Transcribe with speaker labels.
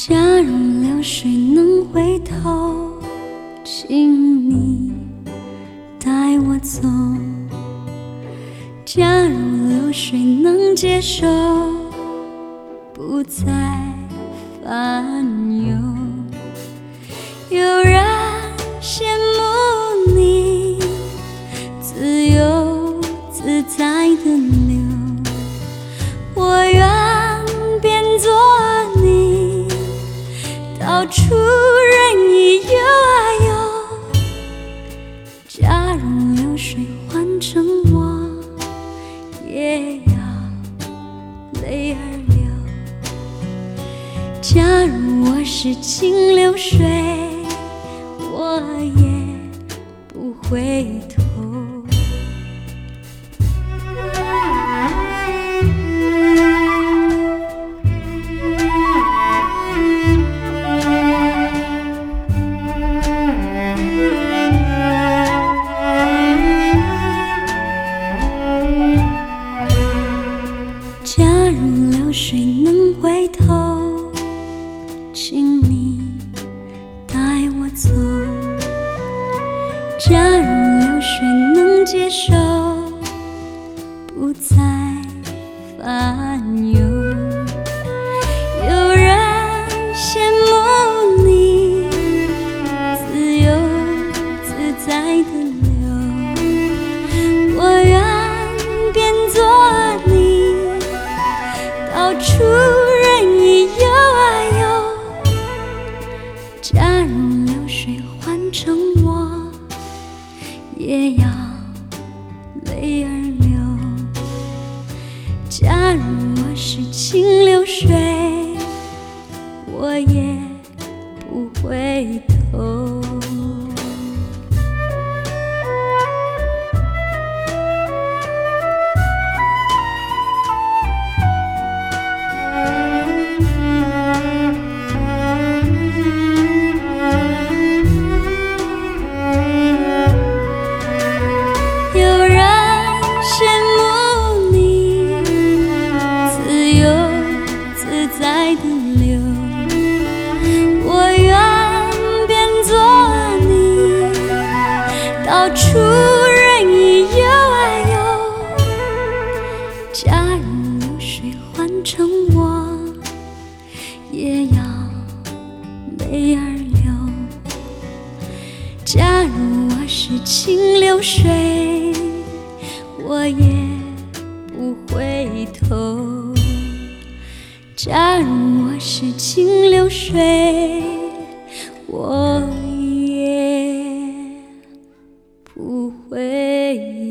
Speaker 1: 假如流水能回头，请你带我走。假如流水能接受，不再烦忧。有人羡慕你自由自在的流，我愿变作你，到处任意游啊游。假如流水换成我，也要泪儿流。假如我是清流水，我也不回头。假如流水能回头，请你带我走。假如流水能接受，不再烦忧。有人羡慕你自由自在的流，我愿变作你，到处任意游啊游。假如流水换成我，也要泪儿流。假如我是清流水，我也不回头。在的流，我愿变作你，到处任意游啊游。假如流水换成我，也要泪儿流。假如我是清流水，我也不回头。假如我是清流水，我也不回